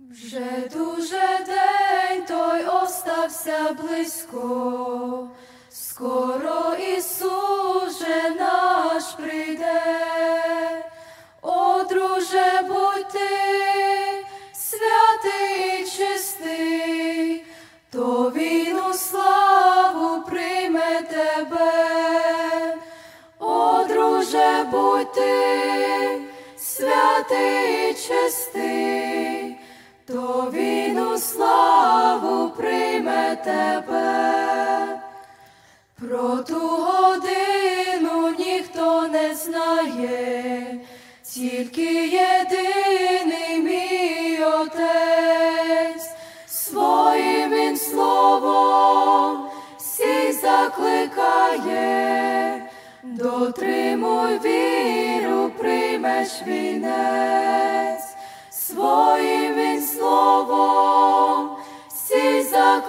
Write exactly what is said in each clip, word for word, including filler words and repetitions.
Вже дуже день той остався близько, скоро Ісус же наш прийде. О, друже, будь ти святий і чистий, то Він у славу прийме тебе. О, друже, будь ти святий і чистий, то Він у славу прийме тебе. Про ту годину ніхто не знає, тільки єдиний мій Отець. Своїм Він словом всіх закликає, дотримуй віру, приймеш вінець. Своїм Він словом всіх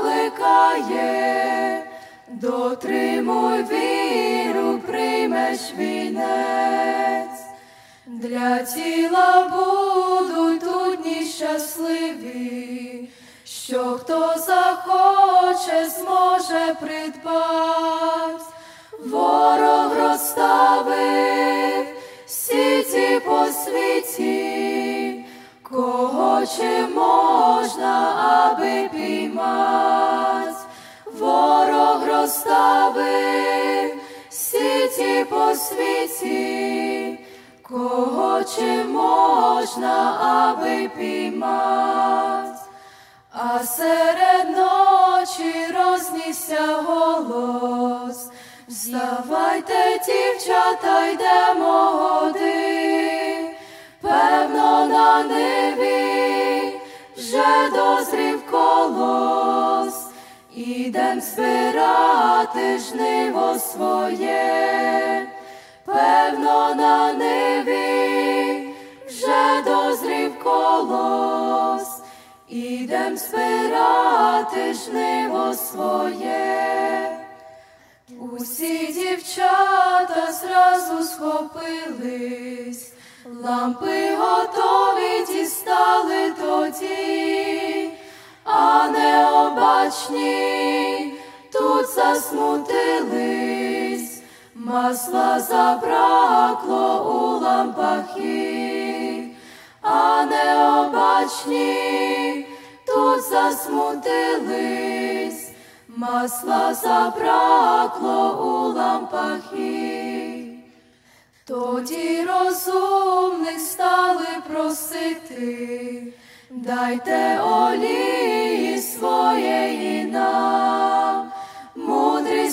закликає, дотримуй віру, приймеш вінець. Для тіла будуть тут дні щасливі, що хто захоче, зможе придбать. Ворог розставив сіті по світі, кого чи можна, аби піймать. Ворог розставив сіті по світі, кого чи можна, аби піймать. А серед ночі рознісся голос: вставайте, дівчата, йдемо годи. Певно, на ниві вже дозрів колос, ідем збирати жниво своє. Певно, на ниві вже дозрів колос, ідем збирати жниво своє. Усі дівчата зразу схопились, лампи готові дістали тоді, а необачні тут засмутились, масла забракло у лампах їх. А необачні тут засмутились, масла забракло у лампах їх. Тоді розумних стали просити: дайте олії своєї нам. Мудрі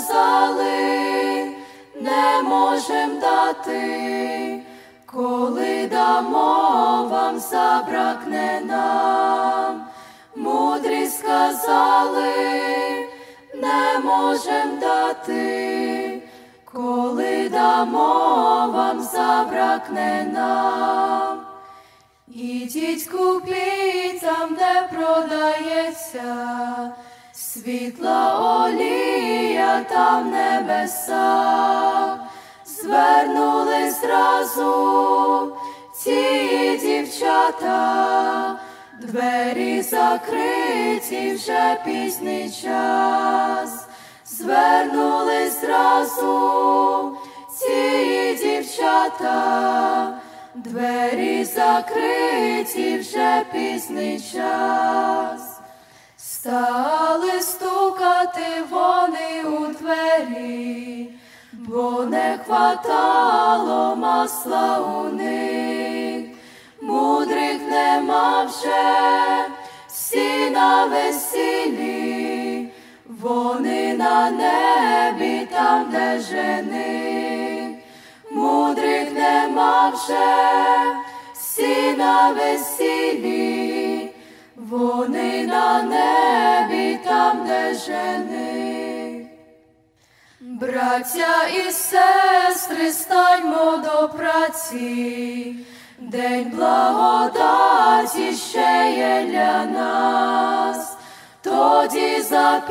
сказали: не можем дати, коли дамо вам, забракне нам. Мудрі сказали: не можем дати, коли дамо вам, забракне нам. Ідіть купіть там, де продається світла олія, там в небесах. Звернули зразу ті дівчата, двері закриті, вже пізній час. Звернули зразу ті дівчата, двері закриті, вже пізній час. Стали стукати вони у двері, бо не хватало масла у них. Мудрих нема вже, всі на весіллі, вони на небі, там, де жених. Мудрих нема вже, всі на весіллі, вони на небі, там, де жених. Браття і сестри, станьмо до праці, день благодаті ще є для нас. Тоді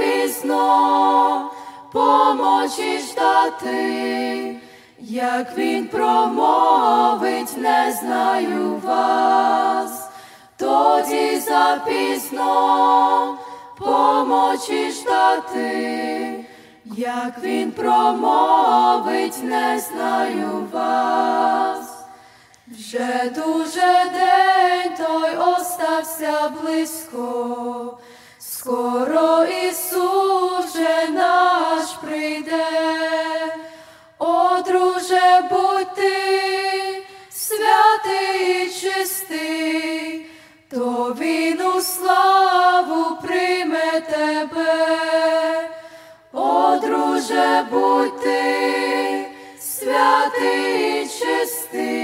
запізно помочі ждати, як він промовить, не знаю вас. То тоді запізно помочі ждати, як він промовить, не знаю вас. Вже дуже день той остався близько, скоро Ісус же наш прийде. О, друже, будь ти святий і чистий, то Він у славу прийме тебе. О, друже, будь ти святий і чистий,